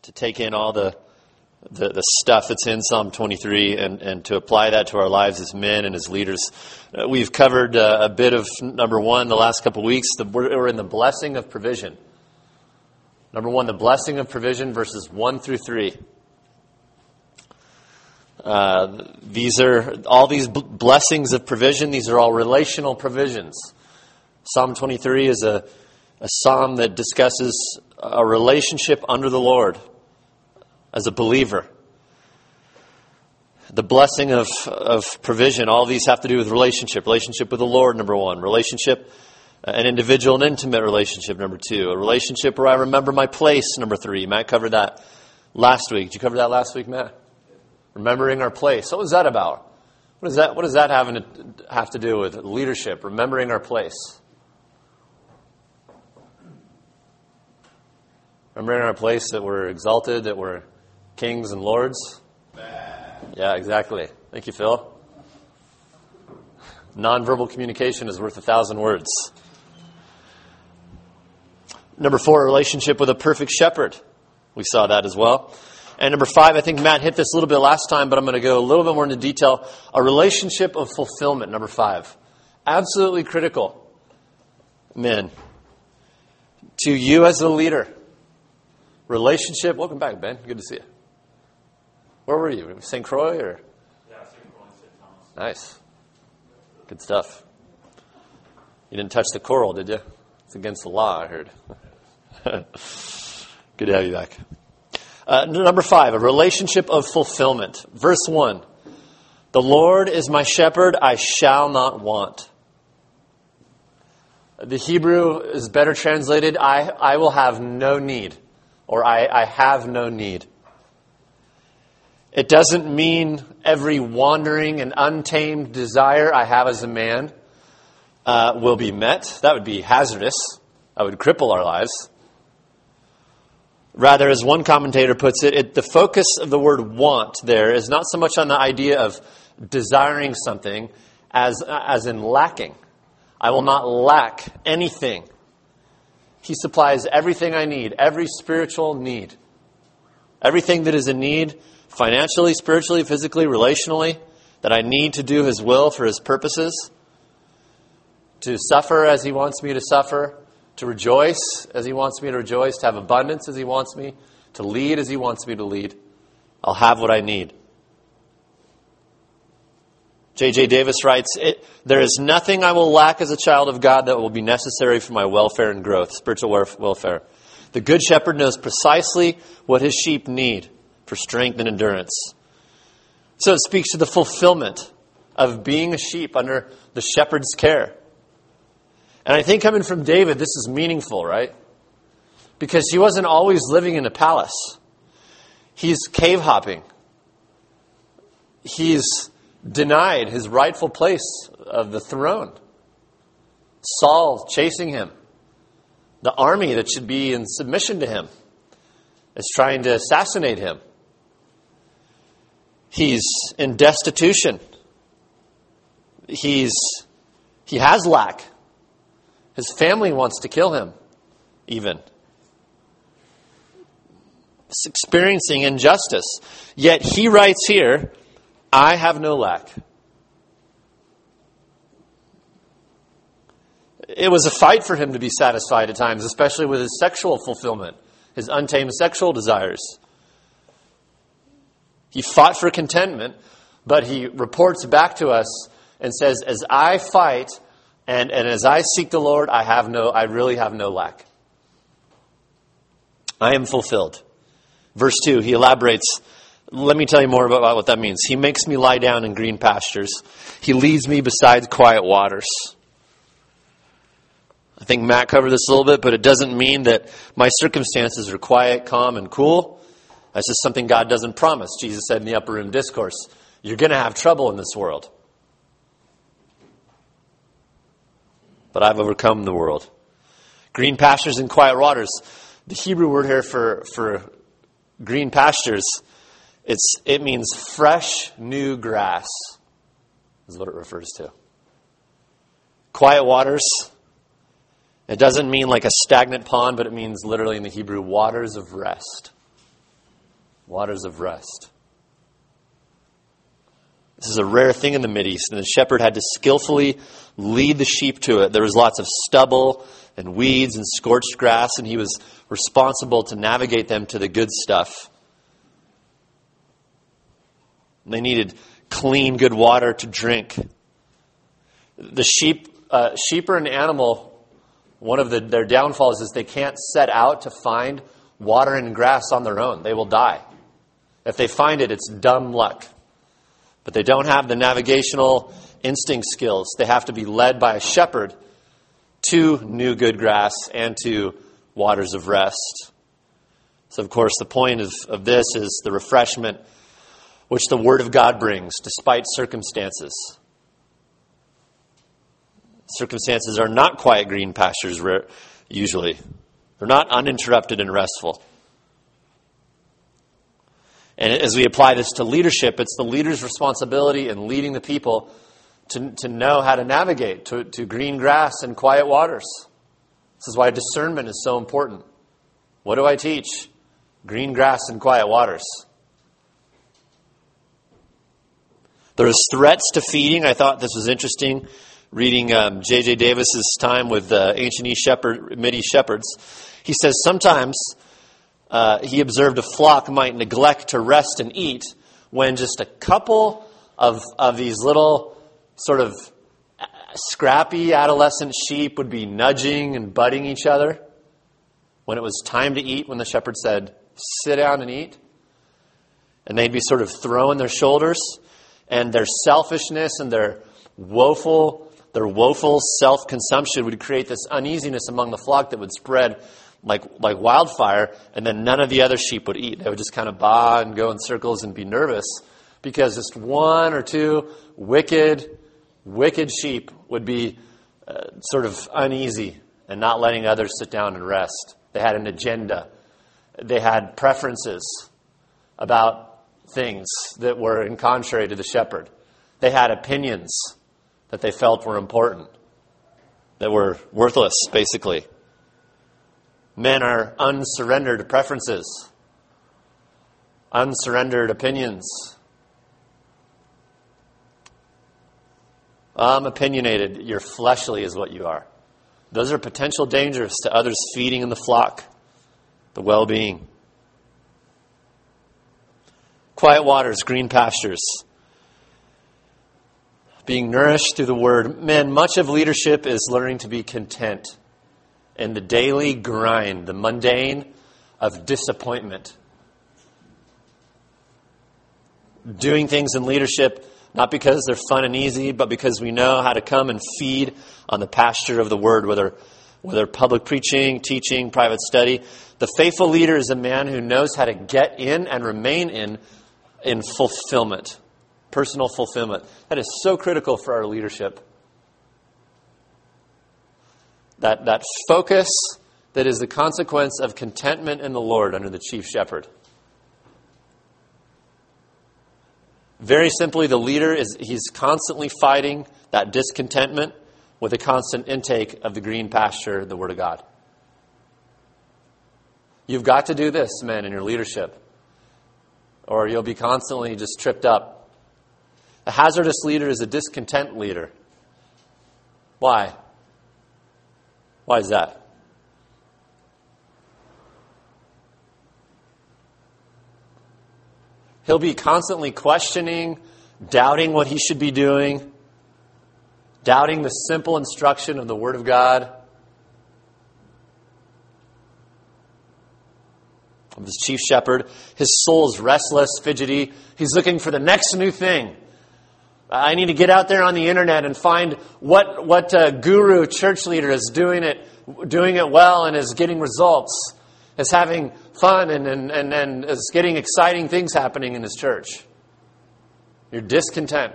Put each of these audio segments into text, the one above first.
to take in all the stuff that's in Psalm 23 and to apply that to our lives as men and as leaders. We've covered a bit of number one the last couple of weeks. We're in the blessing of provision. Number one, the blessing of provision, verses 1 through 3. These are all these blessings of provision. These are all relational provisions. Psalm 23 is a psalm that discusses a relationship under the Lord as a believer. The blessing of provision, all these have to do with relationship. Relationship with the Lord, number one. Relationship, an individual and intimate relationship, number two. A relationship where I remember my place, number three. Matt covered that last week. Did you cover that last week, Matt? Remembering our place. What was that about? What does that have to do with leadership? Remembering our place. Remembering our place, that we're exalted, that we're kings and lords. Yeah, exactly. Thank you, Phil. Nonverbal communication is worth 1,000 words. Number four, a relationship with a perfect shepherd. We saw that as well. And number five, I think Matt hit this a little bit last time, but I'm going to go a little bit more into detail. A relationship of fulfillment, number five. Absolutely critical. Men. To you as a leader. Relationship. Welcome back, Ben. Good to see you. Where were you? St. Croix or? Yeah, St. Croix, St. Thomas. Nice. Good stuff. You didn't touch the coral, did you? It's against the law, I heard. Good to have you back. Number five, a relationship of fulfillment. Verse 1. The Lord is my shepherd, I shall not want. The Hebrew is better translated, I will have no need. Or I have no need. It doesn't mean every wandering and untamed desire I have as a man will be met. That would be hazardous. That would cripple our lives. Rather, as one commentator puts it, the focus of the word want there is not so much on the idea of desiring something as in lacking. I will not lack anything. He supplies everything I need, every spiritual need. Everything that is a need, financially, spiritually, physically, relationally, that I need to do His will for His purposes. To suffer as He wants me to suffer. To rejoice as He wants me to rejoice. To have abundance as He wants me. To lead as He wants me to lead. I'll have what I need. J.J. Davis writes, there is nothing I will lack as a child of God that will be necessary for my welfare and growth, spiritual welfare. The Good Shepherd knows precisely what his sheep need for strength and endurance. So it speaks to the fulfillment of being a sheep under the shepherd's care. And I think coming from David, this is meaningful, right? Because he wasn't always living in a palace. He's cave hopping. He's denied his rightful place of the throne. Saul chasing him. The army that should be in submission to him is trying to assassinate him. He's in destitution. He has lack. His family wants to kill him, even. He's experiencing injustice. Yet he writes here, I have no lack. It was a fight for him to be satisfied at times, especially with his sexual fulfillment, his untamed sexual desires. He fought for contentment, but he reports back to us and says, as I fight and as I seek the Lord, I really have no lack. I am fulfilled. Verse 2, he elaborates. Let me tell you more about what that means. He makes me lie down in green pastures. He leads me beside quiet waters. I think Matt covered this a little bit, but it doesn't mean that my circumstances are quiet, calm, and cool. That's just something God doesn't promise. Jesus said in the Upper Room Discourse, you're going to have trouble in this world. But I've overcome the world. Green pastures and quiet waters. The Hebrew word here for green pastures, it means fresh, new grass, is what it refers to. Quiet waters, it doesn't mean like a stagnant pond, but it means literally in the Hebrew, waters of rest. Waters of rest. This is a rare thing in the Mideast, and the shepherd had to skillfully lead the sheep to it. There was lots of stubble and weeds and scorched grass, and he was responsible to navigate them to the good stuff. And they needed clean, good water to drink. The sheep are an animal. One of their downfalls is they can't set out to find water and grass on their own. They will die. If they find it, it's dumb luck. But they don't have the navigational instinct skills. They have to be led by a shepherd to new good grass and to waters of rest. So, of course, the point of this is the refreshment which the Word of God brings despite circumstances. Circumstances are not quiet green pastures usually. They're not uninterrupted and restful. And as we apply this to leadership, it's the leader's responsibility in leading the people to know how to navigate to green grass and quiet waters. This is why discernment is so important. What do I teach? Green grass and quiet waters. There is threats to feeding. I thought this was interesting, reading J.J. Davis's time with ancient Mideast shepherds. He says sometimes he observed a flock might neglect to rest and eat when just a couple of these little sort of scrappy adolescent sheep would be nudging and butting each other. When it was time to eat, when the shepherd said, sit down and eat, and they'd be sort of throwing their shoulders, and their selfishness and their woeful self-consumption would create this uneasiness among the flock that would spread like wildfire, and then none of the other sheep would eat. They would just kind of baa and go in circles and be nervous because just one or two wicked sheep would be sort of uneasy and not letting others sit down and rest. They had an agenda. They had preferences about things that were in contrary to the shepherd. They had opinions that they felt were important, that were worthless, basically. Men are unsurrendered preferences, unsurrendered opinions. I'm opinionated. You're fleshly is what you are. Those are potential dangers to others feeding in the flock, the well-being. Quiet waters, green pastures. Being nourished through the Word. Man, much of leadership is learning to be content in the daily grind, the mundane of disappointment. Doing things in leadership, not because they're fun and easy, but because we know how to come and feed on the pasture of the Word, whether public preaching, teaching, private study. The faithful leader is a man who knows how to get in and remain in fulfillment, personal fulfillment. That is so critical for our leadership. That focus that is the consequence of contentment in the Lord under the chief shepherd. Very simply, the leader he's constantly fighting that discontentment with a constant intake of the green pasture, the Word of God. You've got to do this, men, in your leadership, or you'll be constantly just tripped up. A hazardous leader is a discontent leader. Why? Why is that? He'll be constantly questioning, doubting what he should be doing, doubting the simple instruction of the Word of God. Of his chief shepherd. His soul is restless, fidgety. He's looking for the next new thing. I need to get out there on the internet and find what guru church leader is doing it well and is getting results, is having fun and is getting exciting things happening in his church. You're discontent.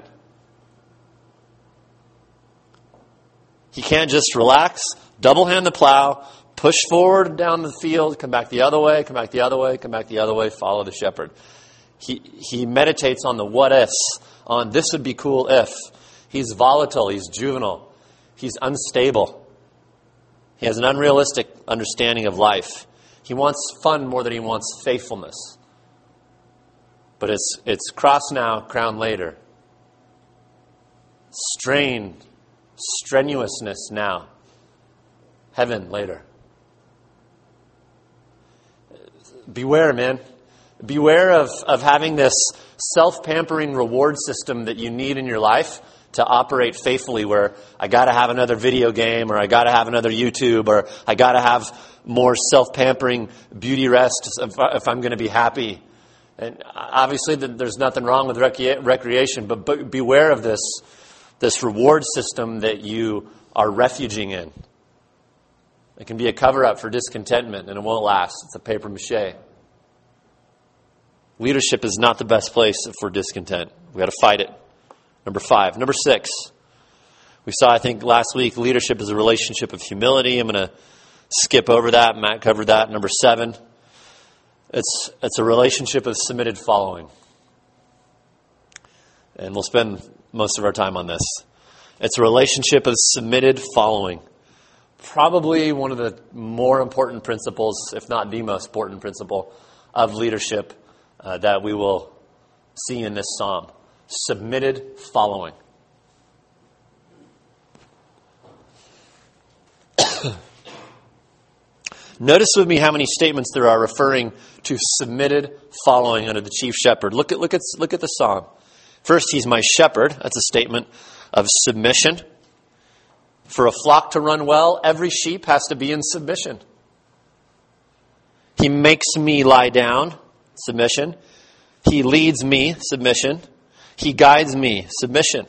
He can't just relax, double hand the plow, push forward down the field, come back the other way, come back the other way, come back the other way, follow the shepherd. He meditates on the what ifs, on this would be cool if. He's volatile, he's juvenile, he's unstable. He has an unrealistic understanding of life. He wants fun more than he wants faithfulness. But it's cross now, crown later. Strain, strenuousness now. Heaven later. Beware, man. Beware of having this self-pampering reward system that you need in your life to operate faithfully, where I got to have another video game, or I got to have another YouTube, or I got to have more self-pampering beauty rest if I'm going to be happy. And obviously there's nothing wrong with recreation, but beware of this reward system that you are refuging in. It can be a cover-up for discontentment, and it won't last. It's a paper mache. Leadership is not the best place for discontent. We've got to fight it. Number 5. Number 6. We saw, I think, last week, leadership is a relationship of humility. I'm going to skip over that. Matt covered that. Number 7. It's a relationship of submitted following. And we'll spend most of our time on this. It's a relationship of submitted following. Probably one of the more important principles, if not the most important principle, of leadership that we will see in this psalm. Submitted following. Notice with me how many statements there are referring to submitted following under the chief shepherd. Look at the psalm. First, he's my shepherd. That's a statement of submission. For a flock to run well, every sheep has to be in submission. He makes me lie down, submission. He leads me, submission. He guides me, submission.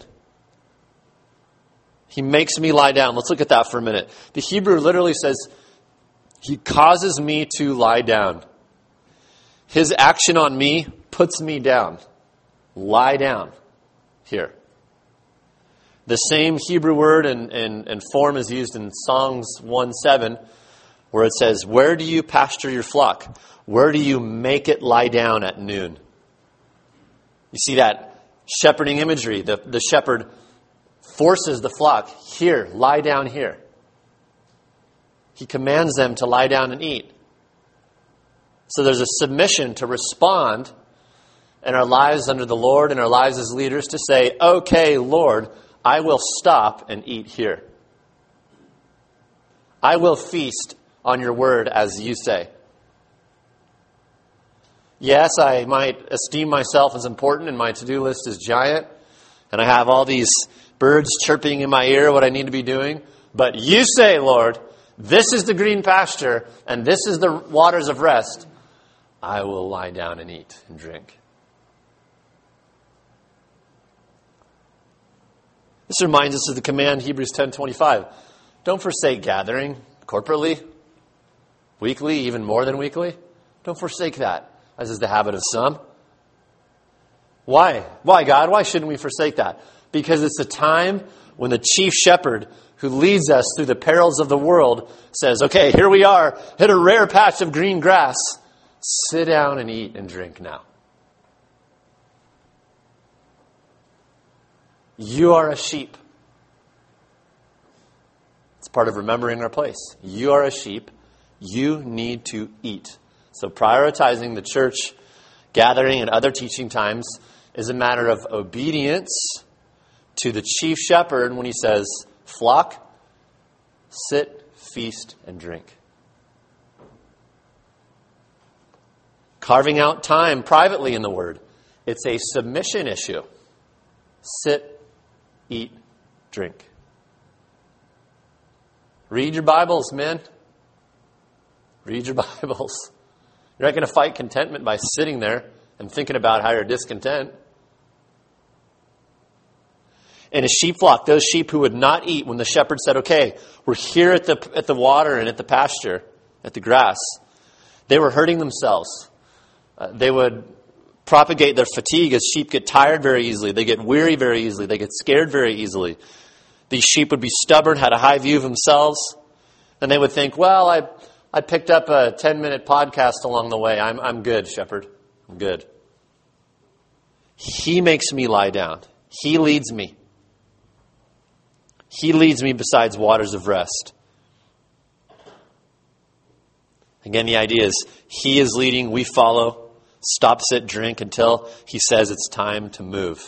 He makes me lie down. Let's look at that for a minute. The Hebrew literally says, he causes me to lie down. His action on me puts me down. Lie down here. The same Hebrew word and form is used in Songs 1:7, where it says, where do you pasture your flock? Where do you make it lie down at noon? You see that shepherding imagery. The shepherd forces the flock, here, lie down here. He commands them to lie down and eat. So there's a submission to respond in our lives under the Lord and our lives as leaders to say, okay, Lord, I will stop and eat here. I will feast on your word as you say. Yes, I might esteem myself as important and my to-do list is giant, and I have all these birds chirping in my ear what I need to be doing. But you say, Lord, this is the green pasture and this is the waters of rest. I will lie down and eat and drink. This reminds us of the command, Hebrews 10:25. Don't forsake gathering corporately, weekly, even more than weekly. Don't forsake that, as is the habit of some. Why? Why, God? Why shouldn't we forsake that? Because it's a time when the chief shepherd who leads us through the perils of the world says, okay, here we are, hit a rare patch of green grass. Sit down and eat and drink now. You are a sheep. It's part of remembering our place. You are a sheep. You need to eat. So prioritizing the church gathering and other teaching times is a matter of obedience to the chief shepherd when he says, flock, sit, feast, and drink. Carving out time privately in the Word. It's a submission issue. Sit, eat, drink. Read your Bibles, men. Read your Bibles. You're not going to fight contentment by sitting there and thinking about how you're discontent. In a sheep flock, those sheep who would not eat when the shepherd said, okay, we're here at the water and at the pasture, at the grass, they were hurting themselves. They would propagate their fatigue as sheep get tired very easily. They get weary very easily. They get scared very easily. These sheep would be stubborn, had a high view of themselves, and they would think, well, I picked up a 10-minute podcast along the way. I'm good, shepherd. I'm good. He makes me lie down. He leads me. He leads me besides waters of rest. Again, the idea is he is leading, we follow. stop, sit, drink until he says it's time to move.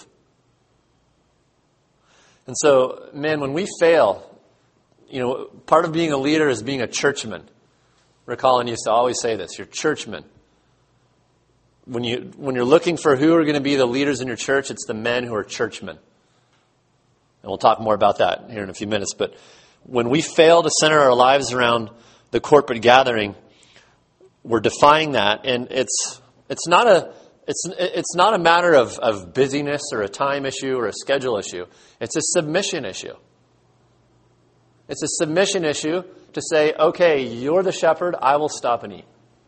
And so, man, when we fail, part of being a leader is being a churchman. Rick Holland used to always say this, you're churchmen. When you're looking for who are going to be the leaders in your church, it's the men who are churchmen. And we'll talk more about that here in a few minutes. But when we fail to center our lives around the corporate gathering, we're defying that. And it's not a matter of busyness or a time issue or a schedule issue. It's a submission issue. It's a submission issue to say, okay, you're the shepherd, I will stop and eat.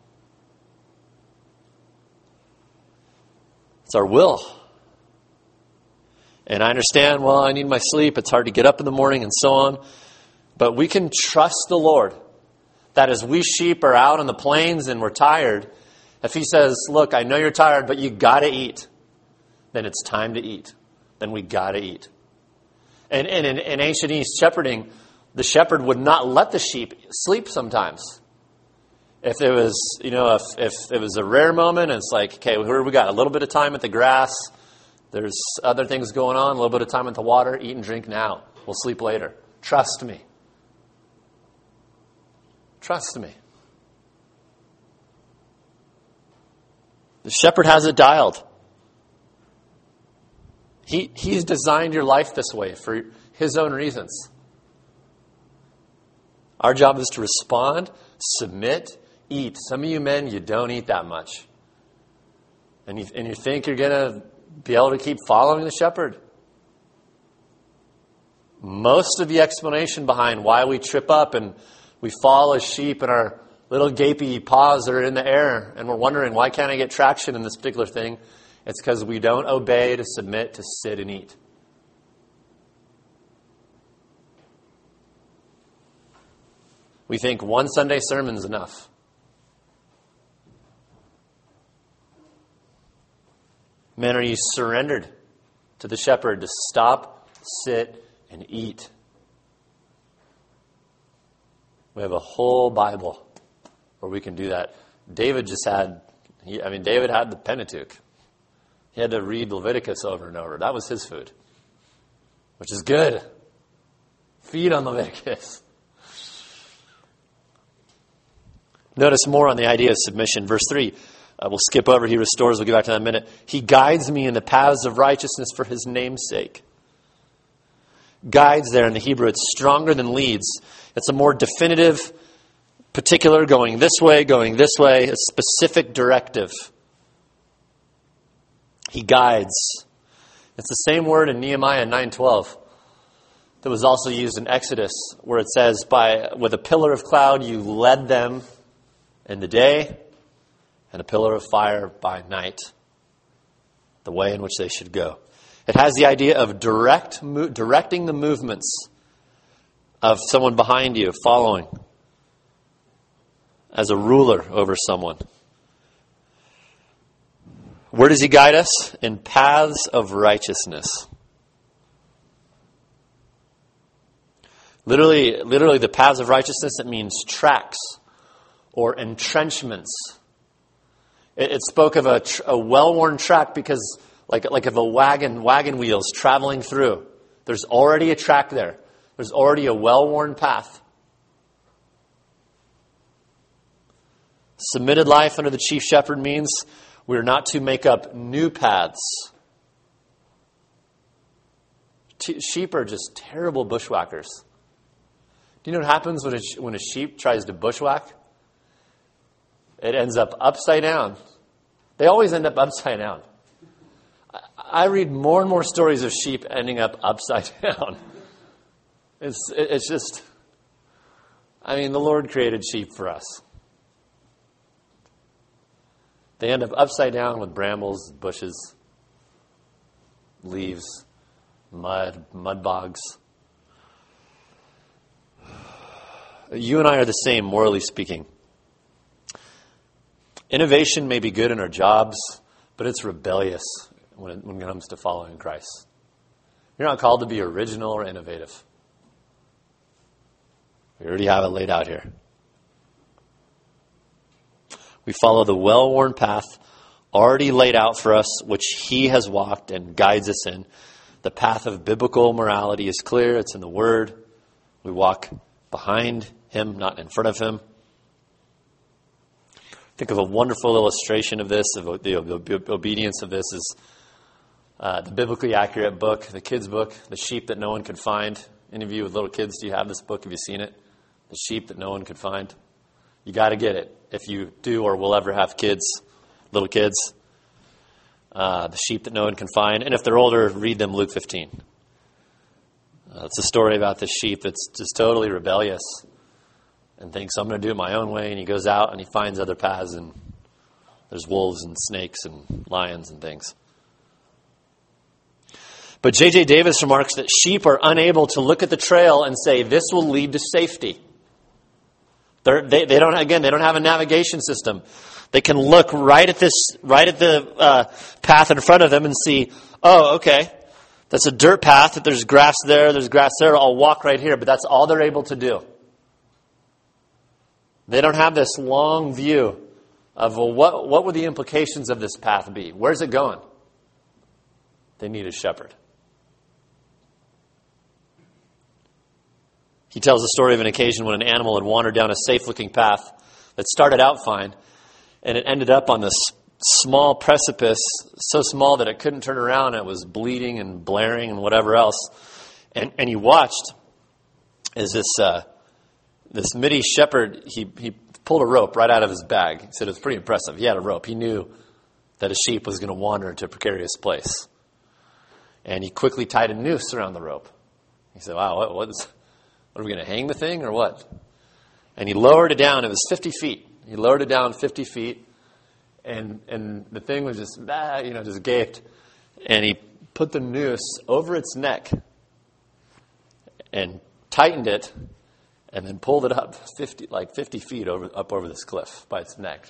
It's our will. And I understand, well, I need my sleep. It's hard to get up in the morning and so on. But we can trust the Lord that as we sheep are out on the plains and we're tired, if he says, look, I know you're tired, but you got to eat, then it's time to eat. Then we got to eat. And in ancient East shepherding, the shepherd would not let the sheep sleep sometimes. If it was, if it was a rare moment, and it's like, okay, here we got a little bit of time at the grass. There's other things going on, a little bit of time at the water. Eat and drink now. We'll sleep later. Trust me. Trust me. The shepherd has it dialed. He's designed your life this way for his own reasons. Our job is to respond, submit, eat. Some of you men, you don't eat that much. And you think you're going to be able to keep following the shepherd. Most of the explanation behind why we trip up and we fall as sheep and our little gapy paws are in the air and we're wondering, why can't I get traction in this particular thing? It's because we don't obey to submit, to sit and eat. We think one Sunday sermon is enough. Men, are you surrendered to the shepherd to stop, sit, and eat? We have a whole Bible where we can do that. David had the Pentateuch. He had to read Leviticus over and over. That was his food, which is good. Feed on Leviticus. Notice more on the idea of submission. Verse 3. We'll skip over. He restores. We'll get back to that in a minute. He guides me in the paths of righteousness for his name's sake. Guides there in the Hebrew, it's stronger than leads. It's a more definitive, particular, going this way, a specific directive. He guides. It's the same word in Nehemiah 9:12 that was also used in Exodus, where it says, with a pillar of cloud you led them in the day, and a pillar of fire by night, the way in which they should go. It has the idea of directing the movements of someone behind you, following, as a ruler over someone. Where does he guide us? In paths of righteousness. Literally, the paths of righteousness, it means tracks or entrenchments. It spoke of a well-worn track because, like of a wagon wheels traveling through. There's already a track there. There's already a well-worn path. Submitted life under the chief shepherd means we're not to make up new paths. Sheep are just terrible bushwhackers. Do you know what happens when a sheep tries to bushwhack? It ends up upside down. They always end up upside down. I read more and more stories of sheep ending up upside down. It's just, the Lord created sheep for us. They end up upside down with brambles, bushes, leaves, mud bogs. You and I are the same, morally speaking. Innovation may be good in our jobs, but it's rebellious when it comes to following Christ. You're not called to be original or innovative. We already have it laid out here. We follow the well-worn path already laid out for us, which he has walked and guides us in. The path of biblical morality is clear. It's in the Word. We walk behind him, not in front of him. Think of a wonderful illustration of this, of the obedience of this, is the biblically accurate book, the kids' book, The Sheep That No One Could Find. Any of you with little kids, do you have this book? Have you seen it? The Sheep That No One Could Find. You got to get it if you do or will ever have kids, little kids. The sheep that no one can find. And if they're older, read them Luke 15. It's a story about this sheep that's just totally rebellious and thinks, I'm going to do it my own way. And he goes out and he finds other paths, and there's wolves and snakes and lions and things. But J.J. Davis remarks that sheep are unable to look at the trail and say, this will lead to safety. They don't have a navigation system. They can look right at the path in front of them and see, oh, okay, that's a dirt path. That there's grass there. I'll walk right here. But that's all they're able to do. They don't have this long view of, well, what would the implications of this path be? Where's it going? They need a shepherd. He tells the story of an occasion when an animal had wandered down a safe-looking path that started out fine, and it ended up on this small precipice, so small that it couldn't turn around. It was bleeding and blaring and whatever else. And he watched as this Midi shepherd, he pulled a rope right out of his bag. He said it was pretty impressive. He had a rope. He knew that a sheep was going to wander into a precarious place. And he quickly tied a noose around the rope. He said, wow, what are we going to hang the thing or what? And he lowered it down. It was 50 feet. He lowered it down 50 feet. And the thing was just gaped. And he put the noose over its neck and tightened it and then pulled it up 50 feet up over this cliff by its neck.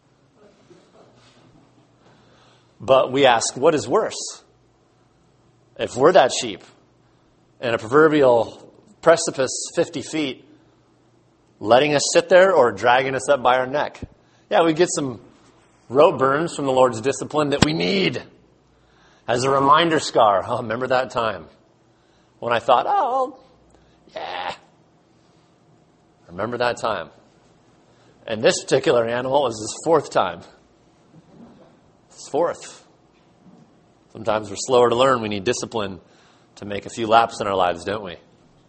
But we ask, what is worse? If we're that sheep and a proverbial precipice 50 feet, letting us sit there or dragging us up by our neck? Yeah, we get some rope burns from the Lord's discipline that we need as a reminder scar. Oh, remember that time when I thought, oh, yeah. Remember that time. And this particular animal is his fourth time. It's fourth. Sometimes we're slower to learn. We need discipline to make a few laps in our lives, don't we?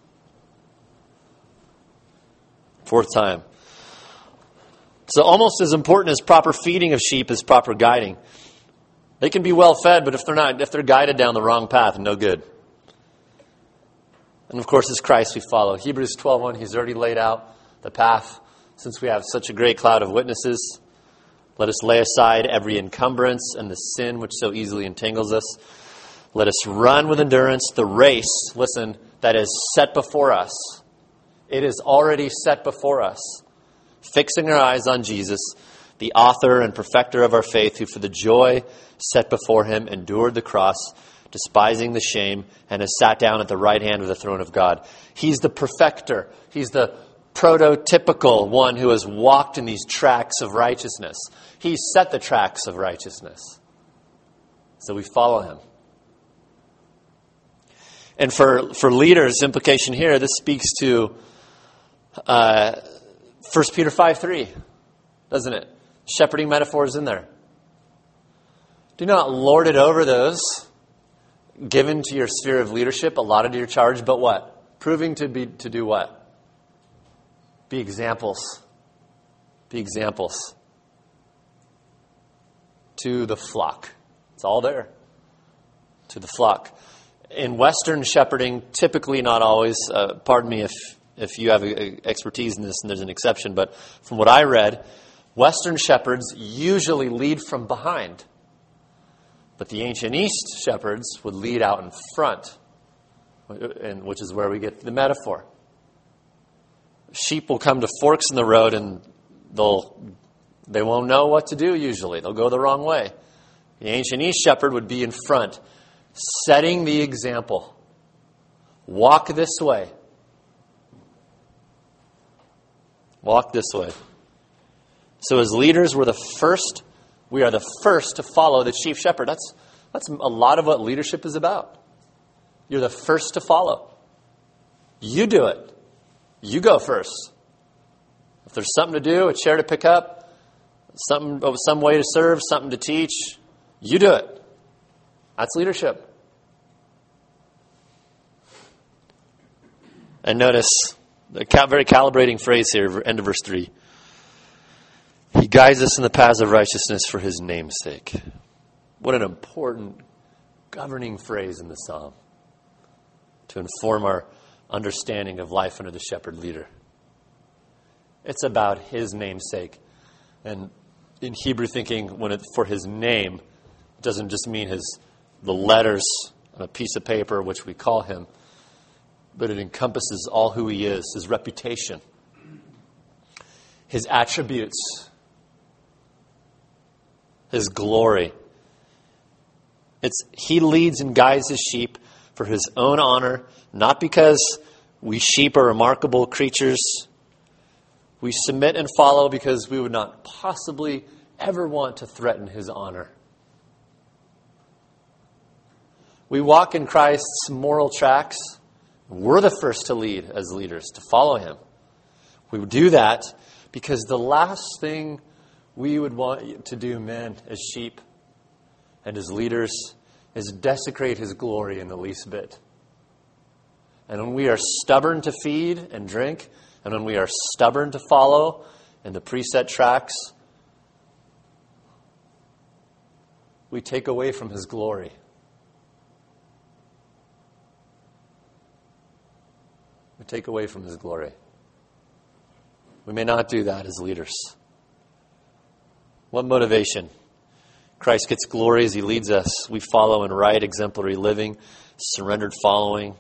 Fourth time. So almost as important as proper feeding of sheep is proper guiding. They can be well fed, but if they're guided down the wrong path, no good. And of course, it's Christ we follow. Hebrews 12:1, he's already laid out the path. Since we have such a great cloud of witnesses, let us lay aside every encumbrance and the sin which so easily entangles us. Let us run with endurance the race, listen, that is set before us. It is already set before us. Fixing our eyes on Jesus, the author and perfecter of our faith, who for the joy set before him endured the cross, despising the shame, and has sat down at the right hand of the throne of God. He's the perfecter. He's the prototypical one who has walked in these tracks of righteousness. He's set the tracks of righteousness. So we follow him. And for leaders, implication here, this speaks to 1 Peter 5:3, doesn't it? Shepherding metaphors in there. Do not lord it over those given to your sphere of leadership, allotted to your charge, but what? Proving to do what? Be examples. Be examples to the flock. It's all there. To the flock. In Western shepherding, typically, not always, pardon me if you have expertise in this and there's an exception, but from what I read, Western shepherds usually lead from behind. But the ancient East shepherds would lead out in front, and which is where we get the metaphor. Sheep will come to forks in the road and they won't know what to do usually. They'll go the wrong way. The ancient East shepherd would be in front, setting the example. Walk this way. Walk this way. So as leaders, we're the first We are the first to follow the chief shepherd. That's a lot of what leadership is about. You're the first to follow. You do it. You go first. If there's something to do, a chair to pick up, some way to serve, something to teach, you do it. That's leadership. And notice the very calibrating phrase here, end of verse 3. He guides us in the paths of righteousness for his name's sake. What an important governing phrase in the psalm to inform our understanding of life under the shepherd leader. It's about his name's sake. And in Hebrew thinking, for his name, it doesn't just mean the letters on a piece of paper, which we call him, but it encompasses all who he is, his reputation, his attributes, his glory. He leads and guides his sheep for his own honor, not because we sheep are remarkable creatures. We submit and follow because we would not possibly ever want to threaten his honor. We walk in Christ's moral tracks. We're the first to lead as leaders, to follow him. We would do that because the last thing we would want to do, men, as sheep and as leaders, is desecrate his glory in the least bit. And when we are stubborn to feed and drink, and when we are stubborn to follow in the preset tracks, we take away from his glory. We take away from his glory. We may not do that as leaders. What motivation? Christ gets glory as he leads us. We follow in right, exemplary living, surrendered following.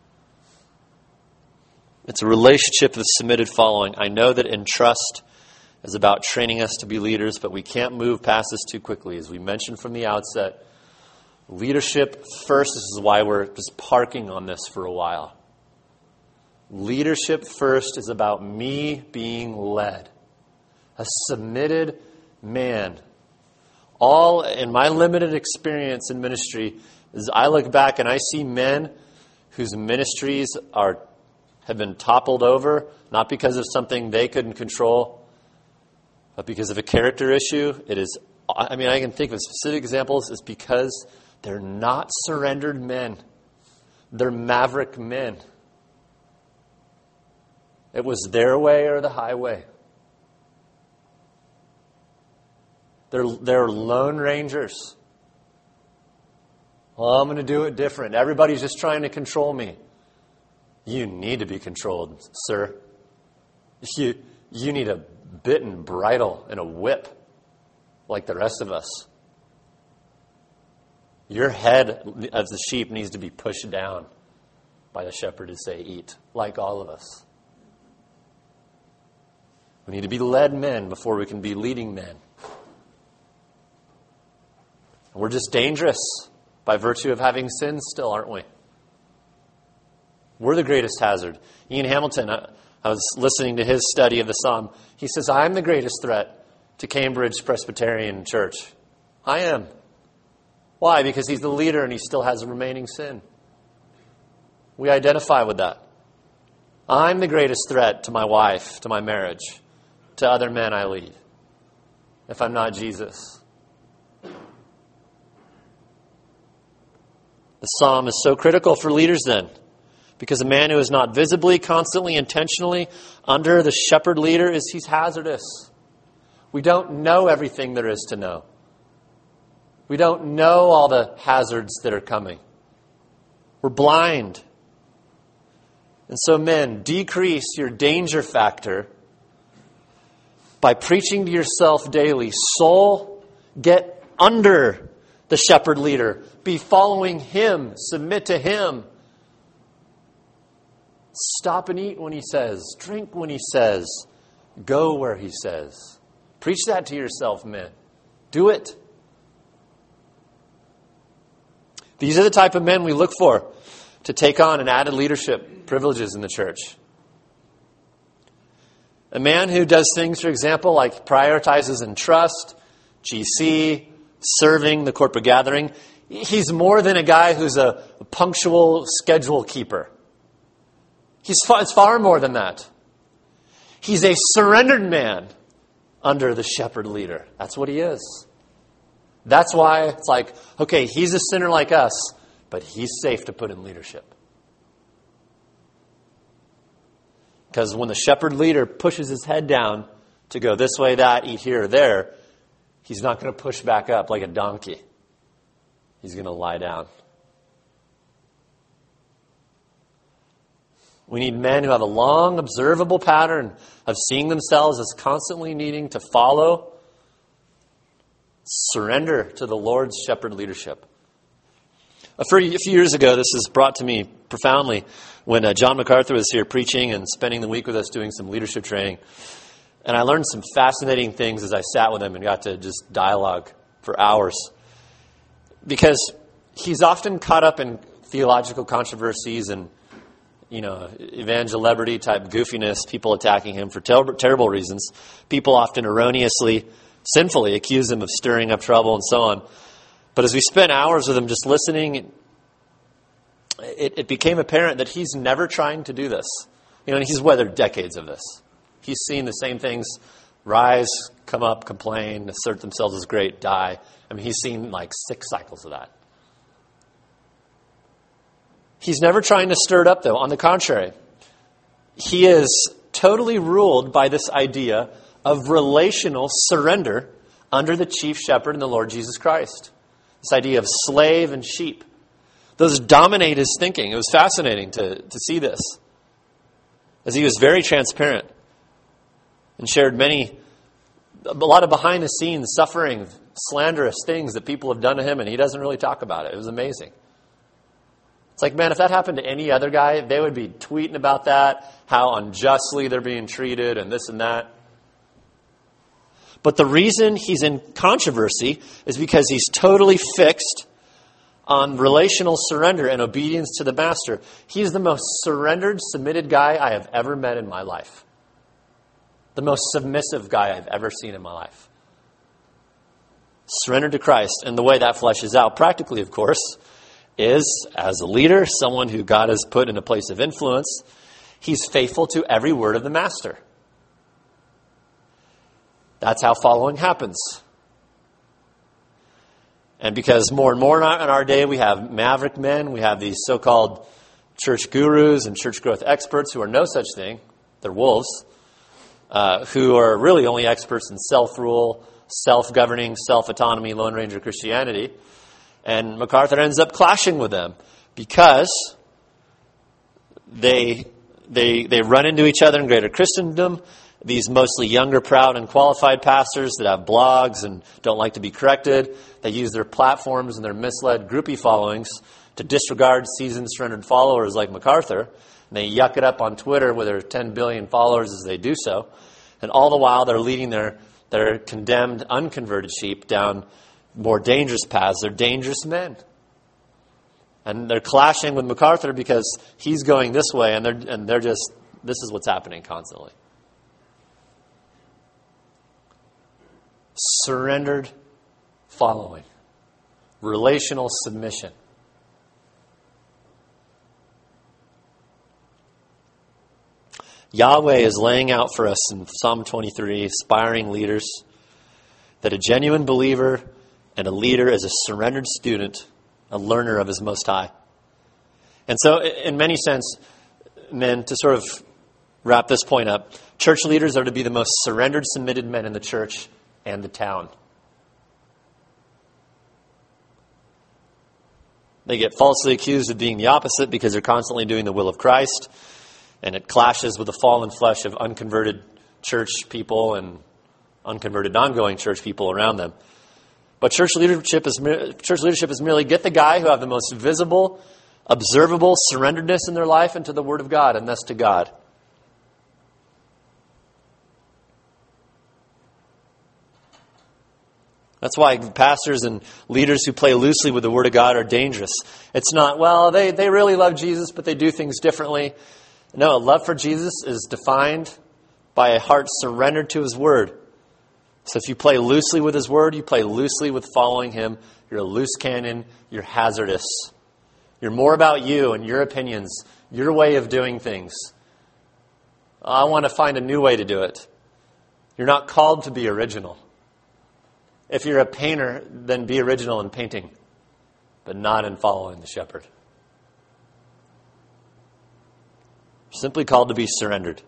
It's a relationship of submitted following. I know that entrust is about training us to be leaders, but we can't move past this too quickly. As we mentioned from the outset, leadership first. This is why we're just parking on this for a while. Leadership first is about me being led. A submitted man. All in my limited experience in ministry is I look back and I see men whose ministries have been toppled over, not because of something they couldn't control, but because of a character issue. I can think of specific examples. It's because they're not surrendered men. They're maverick men. It was their way or the highway. They're lone rangers. Well, I'm going to do it different. Everybody's just trying to control me. You need to be controlled, sir. You need a bit and bridle and a whip like the rest of us. Your head of the sheep needs to be pushed down by the shepherd to say, eat, like all of us. We need to be led men before we can be leading men. We're just dangerous by virtue of having sinned still, aren't we? We're the greatest hazard. Ian Hamilton, I was listening to his study of the psalm. He says, I'm the greatest threat to Cambridge Presbyterian Church. I am. Why? Because he's the leader and he still has a remaining sin. We identify with that. I'm the greatest threat to my wife, to my marriage, to other men I lead, if I'm not Jesus. The psalm is so critical for leaders then, because a man who is not visibly, constantly, intentionally under the shepherd leader he's hazardous. We don't know everything there is to know. We don't know all the hazards that are coming. We're blind. And so men, decrease your danger factor by preaching to yourself daily. Soul, get under the shepherd leader. Be following him. Submit to him. Stop and eat when he says. Drink when he says. Go where he says. Preach that to yourself, men. Do it. These are the type of men we look for to take on and added leadership privileges in the church. A man who does things, for example, like prioritizes entrust, GC, serving the corporate gathering. He's more than a guy who's a punctual schedule keeper. It's far more than that. He's a surrendered man under the shepherd leader. That's what he is. That's why it's like, okay, he's a sinner like us, but he's safe to put in leadership. Because when the shepherd leader pushes his head down to go this way, that, eat here or there, he's not going to push back up like a donkey. He's going to lie down. We need men who have a long, observable pattern of seeing themselves as constantly needing to follow, surrender to the Lord's shepherd leadership. A few years ago, this is brought to me profoundly when John MacArthur was here preaching and spending the week with us doing some leadership training. And I learned some fascinating things as I sat with him and got to just dialogue for hours. Because he's often caught up in theological controversies and evangelebrity type goofiness, people attacking him for terrible reasons. People often erroneously, sinfully accuse him of stirring up trouble and so on. But as we spent hours with him just listening, it became apparent that he's never trying to do this. And he's weathered decades of this. He's seen the same things rise, come up, complain, assert themselves as great, die. He's seen like 6 cycles of that. He's never trying to stir it up, though. On the contrary, he is totally ruled by this idea of relational surrender under the chief shepherd and the Lord Jesus Christ. This idea of slave and sheep. Those dominate his thinking. It was fascinating to see this, as he was very transparent and shared a lot of behind-the-scenes suffering, slanderous things that people have done to him, and he doesn't really talk about it. It was amazing. It's like, man, if that happened to any other guy, they would be tweeting about that, how unjustly they're being treated and this and that. But the reason he's in controversy is because he's totally fixed on relational surrender and obedience to the master. He's the most surrendered, submitted guy I have ever met in my life. The most submissive guy I've ever seen in my life. Surrendered to Christ. And the way that fleshes out practically, of course, is as a leader, someone who God has put in a place of influence, he's faithful to every word of the master. That's how following happens. And because more and more in our day we have maverick men, we have these so-called church gurus and church growth experts who are no such thing. They're wolves, who are really only experts in self-rule, self-governing, self-autonomy, Lone Ranger Christianity. And MacArthur ends up clashing with them because they run into each other in greater Christendom. These mostly younger, proud, and qualified pastors that have blogs and don't like to be corrected. They use their platforms and their misled groupie followings to disregard seasoned, surrendered followers like MacArthur. And they yuck it up on Twitter with their 10 billion followers as they do so. And all the while, they're leading their condemned, unconverted sheep down more dangerous paths. They're dangerous men. And they're clashing with MacArthur because he's going this way, and they're just, this is what's happening constantly. Surrendered following. Relational submission. Yahweh is laying out for us in Psalm 23, aspiring leaders, that a genuine believer and a leader is a surrendered student, a learner of His Most High. And so, in many sense, men, to sort of wrap this point up, church leaders are to be the most surrendered, submitted men in the church and the town. They get falsely accused of being the opposite because they're constantly doing the will of Christ, and it clashes with the fallen flesh of unconverted church people and unconverted ongoing church people around them. But church leadership is merely get the guy who have the most visible, observable surrenderedness in their life into the Word of God, and thus to God. That's why pastors and leaders who play loosely with the Word of God are dangerous. It's not, well, they really love Jesus, but they do things differently. No, love for Jesus is defined by a heart surrendered to His Word. So if you play loosely with his word, you play loosely with following him, you're a loose cannon, you're hazardous. You're more about you and your opinions, your way of doing things. I want to find a new way to do it. You're not called to be original. If you're a painter, then be original in painting, but not in following the shepherd. You're simply called to be surrendered.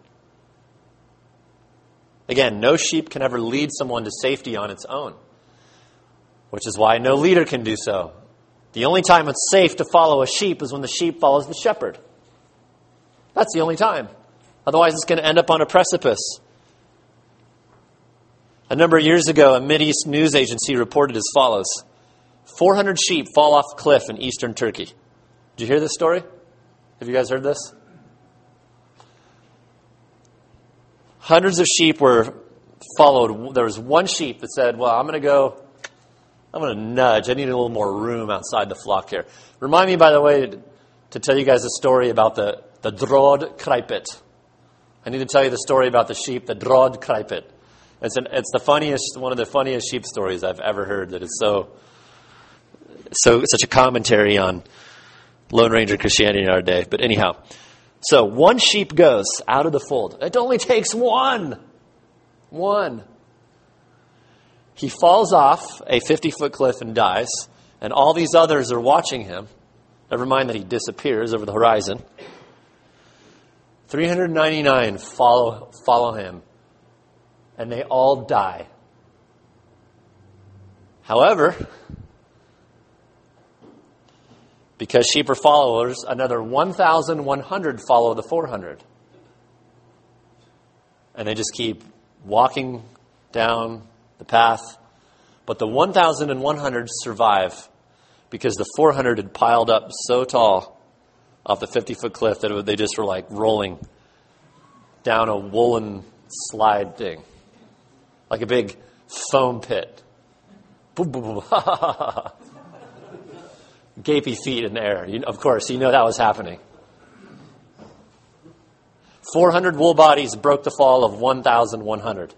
Again, no sheep can ever lead someone to safety on its own, which is why no leader can do so. The only time it's safe to follow a sheep is when the sheep follows the shepherd. That's the only time. Otherwise, it's going to end up on a precipice. A number of years ago, a Mideast news agency reported as follows: 400 sheep fall off a cliff in eastern Turkey. Did you hear this story? Have you guys heard this? Hundreds of sheep were followed. There was one sheep that said, well, I'm going to nudge. I need a little more room outside the flock here. Remind me, by the way, to tell you guys a story about the Drod Kripet. I need to tell you the story about the sheep, the Drod Kripet. It's the funniest, one of the funniest sheep stories I've ever heard. That is such a commentary on Lone Ranger Christianity in our day. But anyhow, so one sheep goes out of the fold. It only takes one. He falls off a 50-foot cliff and dies, and all these others are watching him. Never mind that he disappears over the horizon. 399 follow him, and they all die. However, because sheep are followers, another 1,100 follow the 400. And they just keep walking down the path. But the 1,100 survive because the 400 had piled up so tall off the 50-foot cliff that they just were like rolling down a woolen slide thing. Like a big foam pit. Boom, boom, boom. Ha, ha, ha, ha. Gapy feet in the air. Of course, you know that was happening. 400 wool bodies broke the fall of 1,100.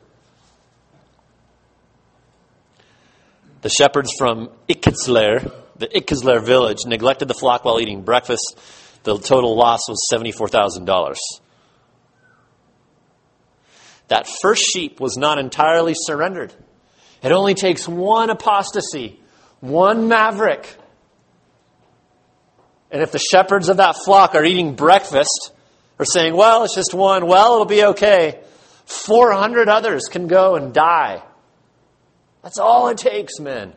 The shepherds from Ikizler, the Ikizler village, neglected the flock while eating breakfast. The total loss was $74,000. That first sheep was not entirely surrendered. It only takes one apostasy, one maverick. And if the shepherds of that flock are eating breakfast, or saying, well, it's just one, well, it'll be okay, 400 others can go and die. That's all it takes, men.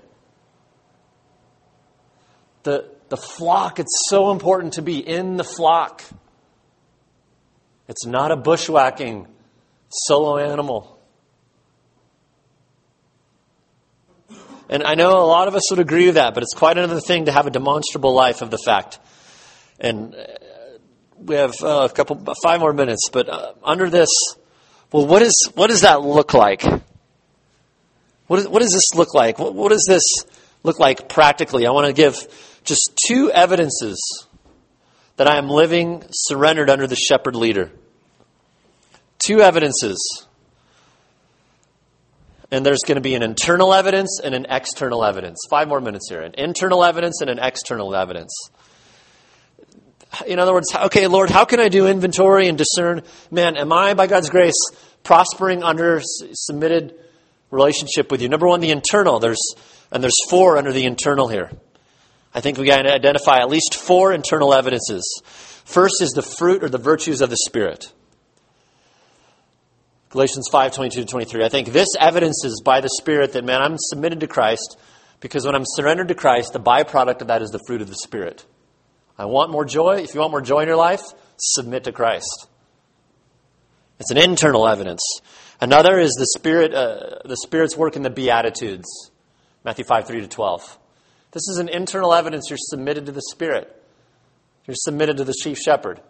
The flock, it's so important to be in the flock. It's not a bushwhacking solo animal. And I know a lot of us would agree with that, but it's quite another thing to have a demonstrable life of the fact. And we have 5 more minutes, but under this, well, what does that look like? What does this look like? What does this look like practically? I want to give just 2 evidences that I am living surrendered under the shepherd leader. 2 evidences. And there's going to be an internal evidence and an external evidence. 5 more minutes here. An internal evidence and an external evidence. In other words, okay, Lord, how can I do inventory and discern, man, am I, by God's grace, prospering under submitted relationship with you? Number 1, the internal. There's 4 under the internal here. I think we got to identify at least 4 internal evidences. First is the fruit or the virtues of the Spirit. Galatians 5:22-23. I think this evidences by the Spirit that, man, I'm submitted to Christ, because when I'm surrendered to Christ, the byproduct of that is the fruit of the Spirit. I want more joy. If you want more joy in your life, submit to Christ. It's an internal evidence. Another is the Spirit's work in the Beatitudes. Matthew 5:3-12. This is an internal evidence you're submitted to the Spirit. You're submitted to the chief shepherd.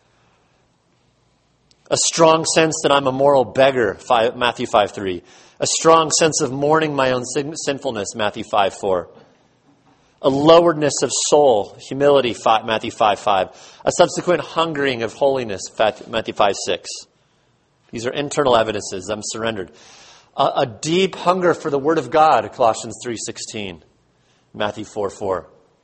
A strong sense that I'm a moral beggar, Matthew 5:3. A strong sense of mourning my own sinfulness, Matthew 5:4. A loweredness of soul, humility, Matthew 5:5. A subsequent hungering of holiness, Matthew 5:6. These are internal evidences. I'm surrendered. A deep hunger for the Word of God, Colossians 3:16, Matthew 4:4.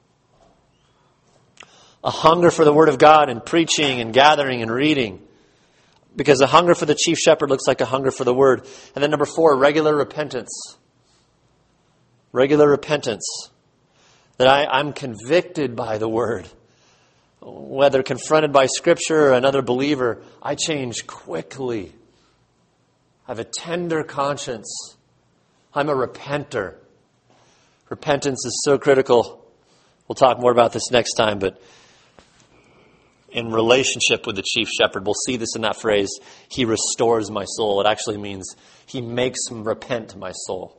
A hunger for the Word of God and preaching and gathering and reading. Because a hunger for the chief shepherd looks like a hunger for the Word. And then number 4, regular repentance. Regular repentance. That I'm convicted by the Word. Whether confronted by Scripture or another believer, I change quickly. I have a tender conscience. I'm a repenter. Repentance is so critical. We'll talk more about this next time, but in relationship with the chief shepherd, we'll see this in that phrase, he restores my soul. It actually means he makes repent my soul.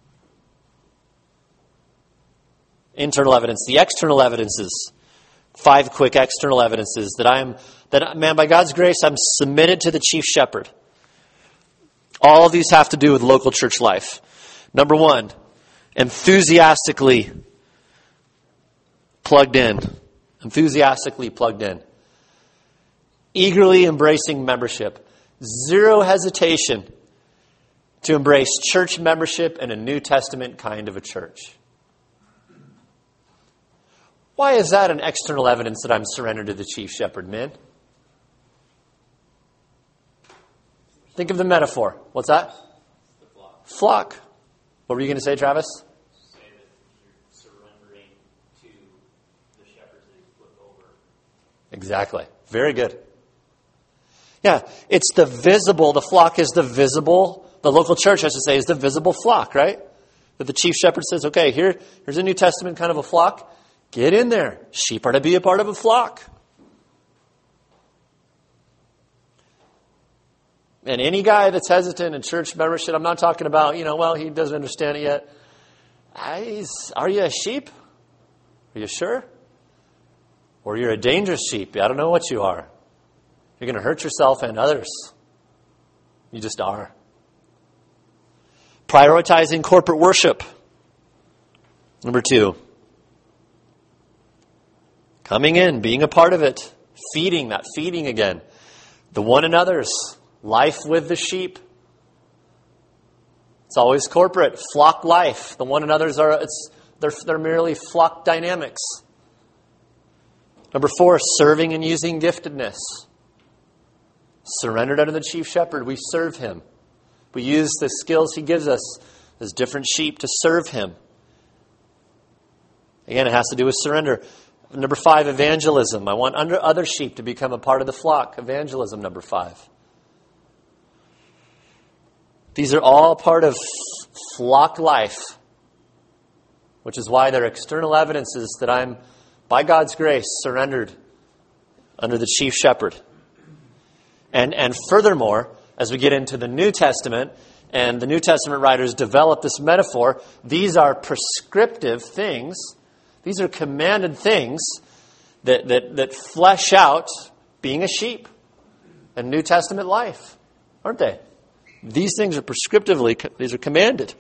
Internal evidence. The external evidences. 5 quick external evidences that man, by God's grace, I'm submitted to the chief shepherd. All of these have to do with local church life. Number 1, enthusiastically plugged in. Enthusiastically plugged in. Eagerly embracing membership. Zero hesitation to embrace church membership in a New Testament kind of a church. Why is that an external evidence that I'm surrendered to the chief shepherd, men? Think of the metaphor. What's that? The flock. Flock. What were you going to say, Travis? Say that you're surrendering to the shepherds that you flip over. Exactly. Very good. Yeah, it's the visible. The flock is the visible. The local church, I should say, is the visible flock, right? That the chief shepherd says, okay, here's a New Testament kind of a flock. Get in there. Sheep are to be a part of a flock. And any guy that's hesitant in church membership, I'm not talking about, he doesn't understand it yet. Are you a sheep? Are you sure? Or you're a dangerous sheep. I don't know what you are. You're going to hurt yourself and others. You just are. Prioritizing corporate worship. Number 2. Coming in, being a part of it. Feeding again. The one another's. Life with the sheep. It's always corporate. Flock life. The one another's they're merely flock dynamics. Number 4, serving and using giftedness. Surrendered under the chief shepherd, we serve him. We use the skills he gives us as different sheep to serve him. Again, it has to do with surrender. Number 5, evangelism. I want other sheep to become a part of the flock. Evangelism, number 5. These are all part of flock life, which is why they're external evidences that I'm, by God's grace, surrendered under the chief shepherd. And furthermore, as we get into the New Testament, and the New Testament writers develop this metaphor, these are prescriptive things. These are commanded things that flesh out being a sheep and New Testament life, aren't they? These things are these are commanded.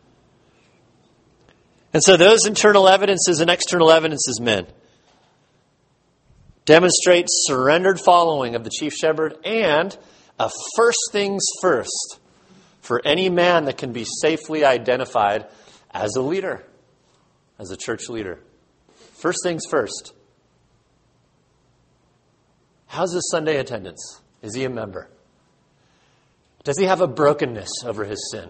And so those internal evidences and external evidences, men, demonstrate surrendered following of the chief shepherd and a first things first for any man that can be safely identified as a leader, as a church leader. First things first. How's his Sunday attendance? Is he a member? Does he have a brokenness over his sin?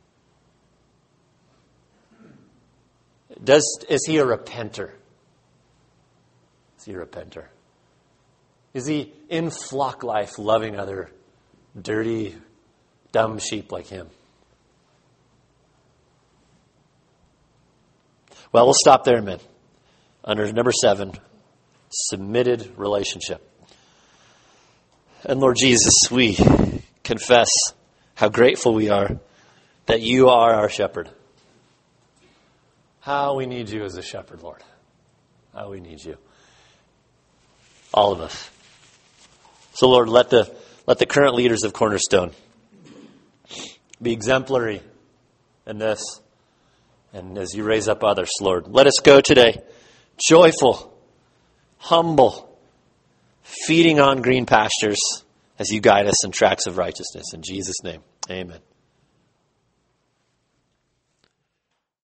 Is he a repenter? Is he a repenter? Is he in flock life loving other dirty, dumb sheep like him? Well, we'll stop there, men. Under number 7, submitted relationship. And Lord Jesus, we confess how grateful we are that you are our shepherd. How we need you as a shepherd, Lord. How we need you. All of us. So, Lord, let the current leaders of Cornerstone be exemplary in this. And as you raise up others, Lord, let us go today joyful, humble, feeding on green pastures as you guide us in tracks of righteousness. In Jesus' name, amen.